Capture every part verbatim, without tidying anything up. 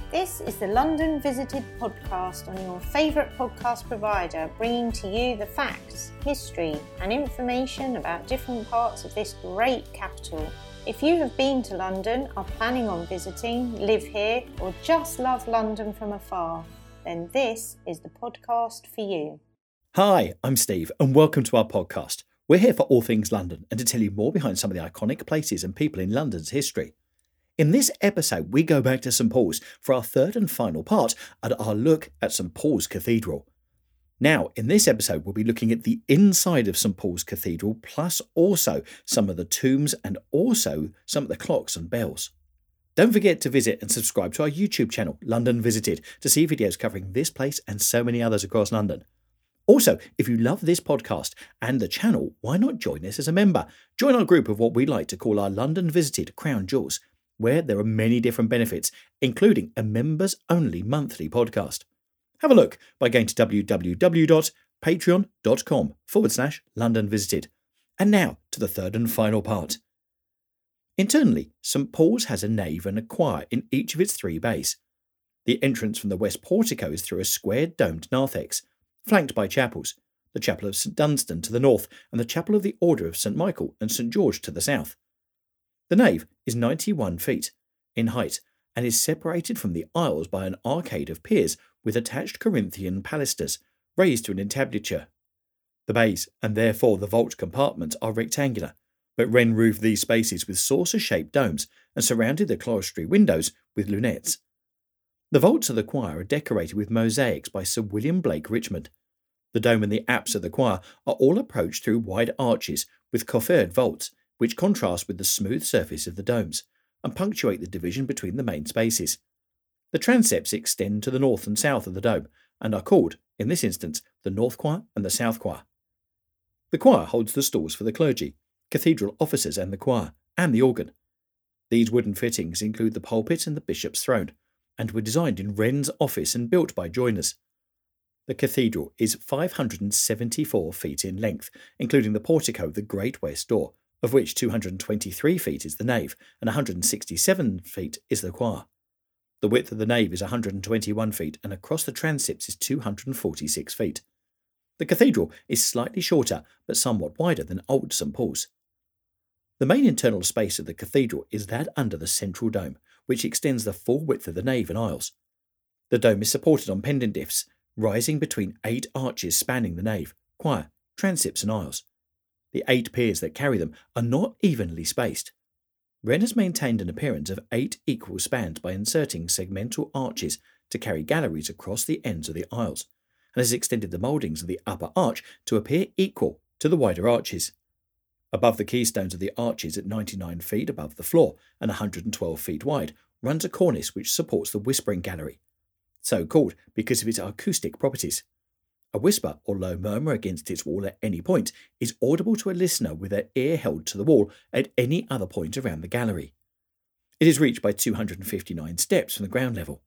This is the London Visited podcast on your favourite podcast provider, bringing to you the facts, history and information about different parts of this great capital. If you have been to London, are planning on visiting, live here or just love London from afar, then this is the podcast for you. Hi, I'm Steve and welcome to our podcast. We're here for all things London and to tell you more behind some of the iconic places and people in London's history. In this episode, we go back to St Paul's for our third and final part at our look at St Paul's Cathedral. Now, in this episode, we'll be looking at the inside of St Paul's Cathedral, plus also some of the tombs and also some of the clocks and bells. Don't forget to visit and subscribe to our YouTube channel, London Visited, to see videos covering this place and so many others across London. Also, if you love this podcast and the channel, why not join us as a member? Join our group of what we like to call our London Visited Crown Jewels, where there are many different benefits, including a members-only monthly podcast. Have a look by going to www.patreon.com forward slash London Visited. And now to the third and final part. Internally, St Paul's has a nave and a choir in each of its three bays. The entrance from the west portico is through a squared domed narthex, flanked by chapels, the Chapel of St Dunstan to the north and the Chapel of the Order of St Michael and St George to the south. The nave is ninety-one feet in height and is separated from the aisles by an arcade of piers with attached Corinthian pilasters raised to an entablature. The bays, and therefore the vault compartments, are rectangular, but Wren roofed these spaces with saucer-shaped domes and surrounded the clerestory windows with lunettes. The vaults of the choir are decorated with mosaics by Sir William Blake Richmond. The dome and the apse of the choir are all approached through wide arches with coffered vaults, which contrast with the smooth surface of the domes and punctuate the division between the main spaces. The transepts extend to the north and south of the dome and are called, in this instance, the North Choir and the South Choir. The choir holds the stalls for the clergy, cathedral officers and the choir, and the organ. These wooden fittings include the pulpit and the bishop's throne, and were designed in Wren's office and built by joiners. The cathedral is five hundred seventy-four feet in length, including the portico of the Great West Door, of which two hundred twenty-three feet is the nave and one hundred sixty-seven feet is the choir. The width of the nave is one hundred twenty-one feet and across the transepts is two hundred forty-six feet. The cathedral is slightly shorter but somewhat wider than Old St Paul's. The main internal space of the cathedral is that under the central dome, which extends the full width of the nave and aisles. The dome is supported on pendant diffs, rising between eight arches spanning the nave, choir, transepts and aisles. The eight piers that carry them are not evenly spaced. Wren has maintained an appearance of eight equal spans by inserting segmental arches to carry galleries across the ends of the aisles, and has extended the mouldings of the upper arch to appear equal to the wider arches. Above the keystones of the arches at ninety-nine feet above the floor and one hundred twelve feet wide runs a cornice which supports the whispering gallery, so called because of its acoustic properties. A whisper or low murmur against its wall at any point is audible to a listener with their ear held to the wall at any other point around the gallery. It is reached by two hundred fifty-nine steps from the ground level.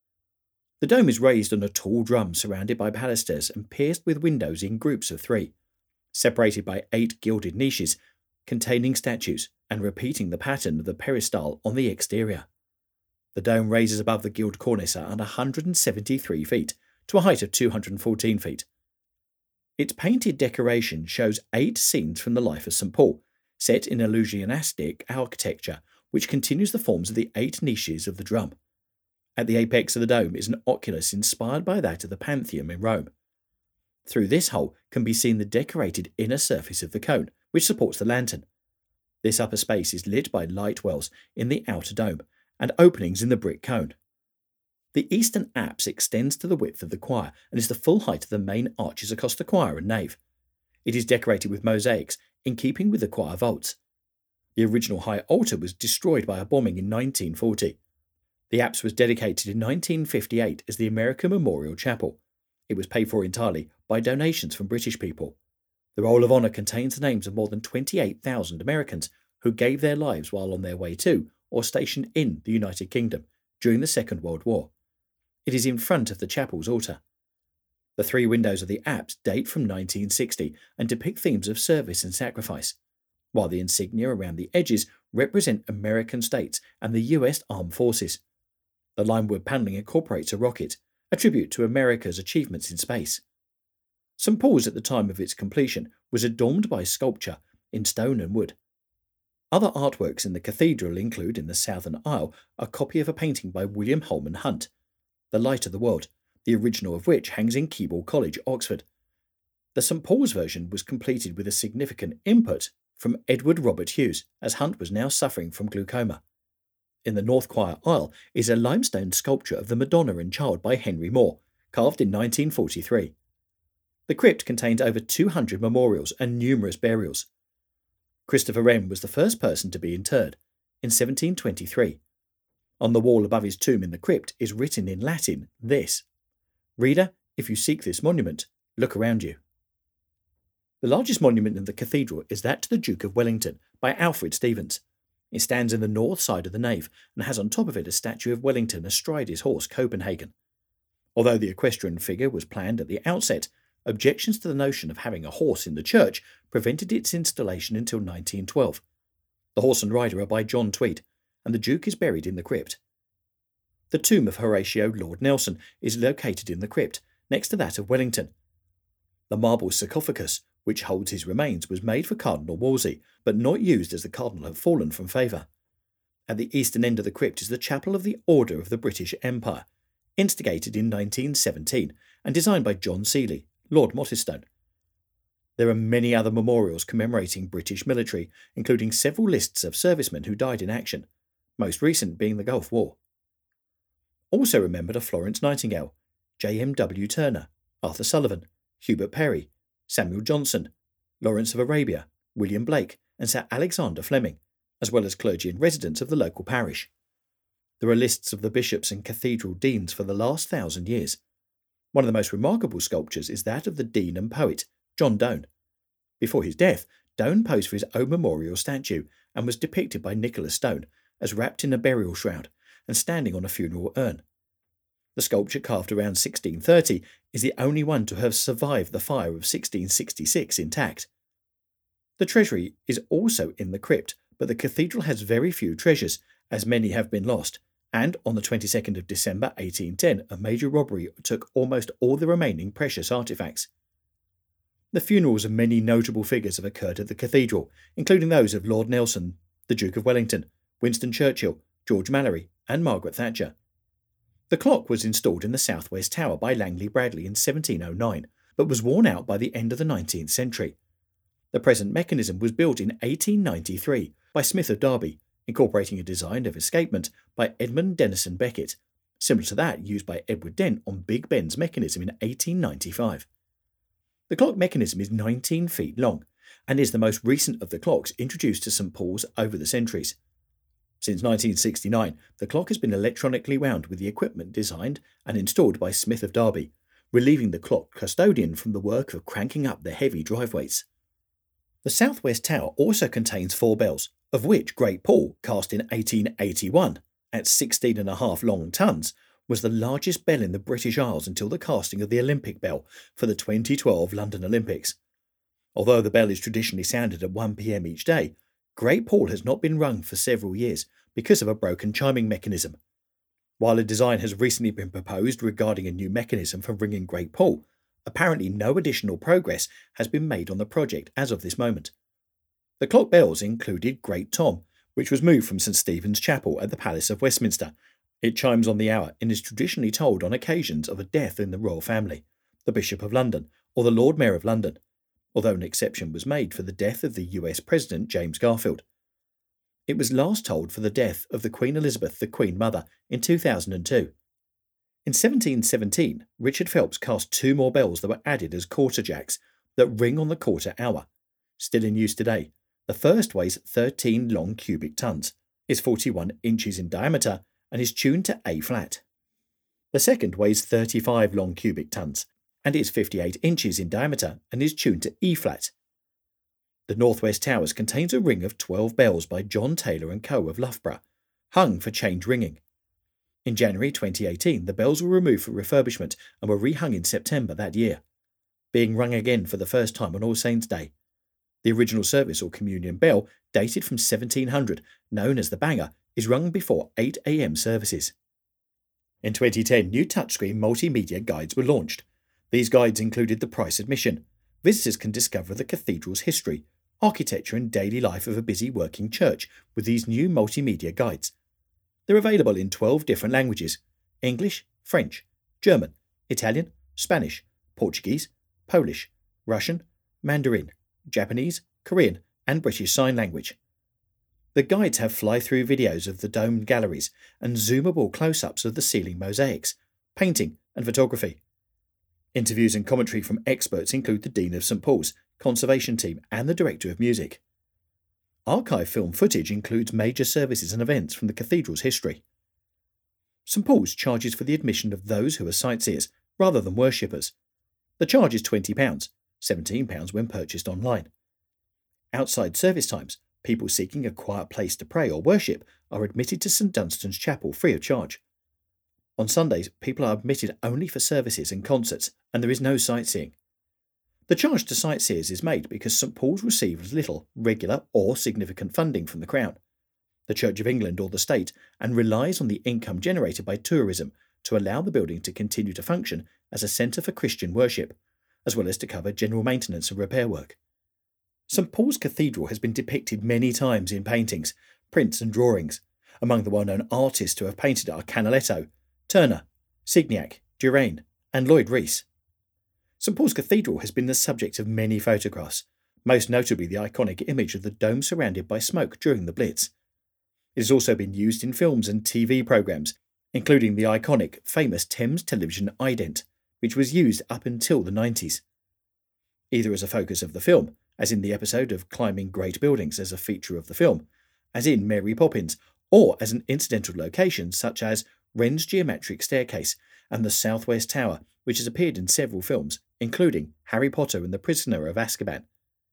The dome is raised on a tall drum surrounded by pilasters and pierced with windows in groups of three, separated by eight gilded niches containing statues and repeating the pattern of the peristyle on the exterior. The dome raises above the gilt cornice at one hundred seventy-three feet, to a height of two hundred fourteen feet. Its painted decoration shows eight scenes from the life of St Paul, set in illusionistic architecture, which continues the forms of the eight niches of the drum. At the apex of the dome is an oculus inspired by that of the Pantheon in Rome. Through this hole can be seen the decorated inner surface of the cone, which supports the lantern. This upper space is lit by light wells in the outer dome and openings in the brick cone. The eastern apse extends to the width of the choir and is the full height of the main arches across the choir and nave. It is decorated with mosaics in keeping with the choir vaults. The original high altar was destroyed by a bombing in nineteen forty. The apse was dedicated in nineteen fifty-eight as the American Memorial Chapel. It was paid for entirely by donations from British people. The Roll of Honour contains the names of more than twenty-eight thousand Americans who gave their lives while on their way to or stationed in the United Kingdom during the Second World War. It is in front of the chapel's altar. The three windows of the apse date from nineteen sixty and depict themes of service and sacrifice, while the insignia around the edges represent American states and the U S Armed Forces. The limewood panelling incorporates a rocket, a tribute to America's achievements in space. Saint Paul's at the time of its completion was adorned by sculpture in stone and wood. Other artworks in the cathedral include, in the southern aisle, a copy of a painting by William Holman Hunt, The Light of the World, the original of which hangs in Keble College, Oxford. The Saint Paul's version was completed with a significant input from Edward Robert Hughes, as Hunt was now suffering from glaucoma. In the north choir aisle is a limestone sculpture of the Madonna and Child by Henry Moore, carved in nineteen forty-three. The crypt contained over two hundred memorials and numerous burials. Christopher Wren was the first person to be interred, in seventeen twenty-three. On the wall above his tomb in the crypt is written in Latin this: "Reader, if you seek this monument, look around you." The largest monument in the cathedral is that to the Duke of Wellington by Alfred Stevens. It stands in the north side of the nave and has on top of it a statue of Wellington astride his horse Copenhagen. Although the equestrian figure was planned at the outset, objections to the notion of having a horse in the church prevented its installation until nineteen twelve. The horse and rider are by John Tweed, and the Duke is buried in the crypt. The tomb of Horatio Lord Nelson is located in the crypt, next to that of Wellington. The marble sarcophagus, which holds his remains, was made for Cardinal Wolsey, but not used as the cardinal had fallen from favour. At the eastern end of the crypt is the Chapel of the Order of the British Empire, instigated in nineteen seventeen and designed by John Seeley, Lord Mottistone. There are many other memorials commemorating British military, including several lists of servicemen who died in action, most recent being the Gulf War. Also remembered are Florence Nightingale, J M W Turner, Arthur Sullivan, Hubert Perry, Samuel Johnson, Lawrence of Arabia, William Blake, and Sir Alexander Fleming, as well as clergy and residents of the local parish. There are lists of the bishops and cathedral deans for the last thousand years. One of the most remarkable sculptures is that of the dean and poet, John Donne. Before his death, Donne posed for his own memorial statue and was depicted by Nicholas Stone as wrapped in a burial shroud and standing on a funeral urn. The sculpture, carved around sixteen thirty, is the only one to have survived the fire of sixteen sixty-six intact. The treasury is also in the crypt, but the cathedral has very few treasures, as many have been lost, and on the twenty-second of December eighteen ten a major robbery took almost all the remaining precious artefacts. The funerals of many notable figures have occurred at the cathedral, including those of Lord Nelson, the Duke of Wellington, Winston Churchill, George Mallory, and Margaret Thatcher. The clock was installed in the southwest tower by Langley Bradley in seventeen oh nine, but was worn out by the end of the nineteenth century. The present mechanism was built in eighteen ninety-three by Smith of Derby, incorporating a design of escapement by Edmund Denison Beckett, similar to that used by Edward Dent on Big Ben's mechanism in eighteen ninety-five. The clock mechanism is nineteen feet long, and is the most recent of the clocks introduced to Saint Paul's over the centuries. Since nineteen sixty-nine, the clock has been electronically wound with the equipment designed and installed by Smith of Derby, relieving the clock custodian from the work of cranking up the heavy drive weights. The southwest tower also contains four bells, of which Great Paul, cast in eighteen eighty-one, at sixteen and a half long tons, was the largest bell in the British Isles until the casting of the Olympic bell for the twenty twelve London Olympics. Although the bell is traditionally sounded at one p m each day, Great Paul has not been rung for several years because of a broken chiming mechanism. While a design has recently been proposed regarding a new mechanism for ringing Great Paul, apparently no additional progress has been made on the project as of this moment. The clock bells included Great Tom, which was moved from St Stephen's Chapel at the Palace of Westminster. It chimes on the hour and is traditionally tolled on occasions of a death in the royal family, the Bishop of London, or the Lord Mayor of London, although an exception was made for the death of the U S President James Garfield. It was last tolled for the death of the Queen Elizabeth, the Queen Mother, in two thousand two. In seventeen seventeen, Richard Phelps cast two more bells that were added as quarter jacks that ring on the quarter hour. Still in use today, the first weighs thirteen long cubic tons, is forty-one inches in diameter, and is tuned to A flat. The second weighs thirty-five long cubic tons, and is fifty-eight inches in diameter and is tuned to E flat. The northwest towers contains a ring of twelve bells by John Taylor and Co of Loughborough, hung for change ringing. In January twenty eighteen, the bells were removed for refurbishment and were rehung in September that year, being rung again for the first time on All Saints' Day. The original service or communion bell, dated from seventeen hundred, known as the banger, is rung before eight a m services. In twenty ten, new touchscreen multimedia guides were launched. These guides included the price admission. Visitors can discover the cathedral's history, architecture and daily life of a busy working church with these new multimedia guides. They're available in twelve different languages: English, French, German, Italian, Spanish, Portuguese, Polish, Russian, Mandarin, Japanese, Korean and British Sign Language. The guides have fly-through videos of the domed galleries and zoomable close-ups of the ceiling mosaics, painting and photography. Interviews and commentary from experts include the Dean of St Paul's, conservation team and the Director of Music. Archive film footage includes major services and events from the cathedral's history. St Paul's charges for the admission of those who are sightseers rather than worshippers. The charge is twenty pounds, seventeen pounds when purchased online. Outside service times, people seeking a quiet place to pray or worship are admitted to St Dunstan's Chapel free of charge. On Sundays, people are admitted only for services and concerts, and there is no sightseeing. The charge to sightseers is made because St Paul's receives little regular or significant funding from the Crown, the Church of England or the state, and relies on the income generated by tourism to allow the building to continue to function as a centre for Christian worship, as well as to cover general maintenance and repair work. St Paul's Cathedral has been depicted many times in paintings, prints and drawings. Among the well-known artists who have painted are Canaletto, Turner, Signac, Durain and Lloyd Rees. St Paul's Cathedral has been the subject of many photographs, most notably the iconic image of the dome surrounded by smoke during the Blitz. It has also been used in films and T V programmes, including the iconic, famous Thames Television ident, which was used up until the nineties. Either as a focus of the film, as in the episode of Climbing Great Buildings as a feature of the film, as in Mary Poppins, or as an incidental location such as Wren's Geometric Staircase and the Southwest Tower, which has appeared in several films, including Harry Potter and the Prisoner of Azkaban.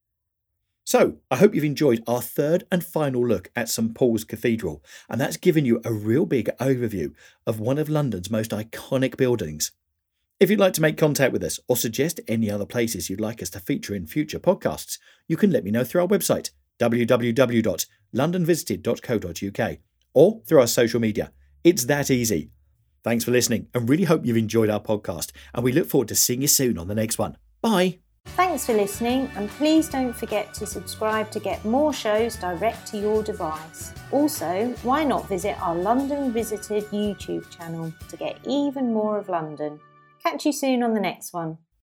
So, I hope you've enjoyed our third and final look at St Paul's Cathedral, and that's given you a real big overview of one of London's most iconic buildings. If you'd like to make contact with us or suggest any other places you'd like us to feature in future podcasts, you can let me know through our website, w w w dot london visited dot co dot u k, or through our social media. It's that easy. Thanks for listening and really hope you've enjoyed our podcast, and we look forward to seeing you soon on the next one. Bye! Thanks for listening, and please don't forget to subscribe to get more shows direct to your device. Also, why not visit our London Visited YouTube channel to get even more of London. Catch you soon on the next one.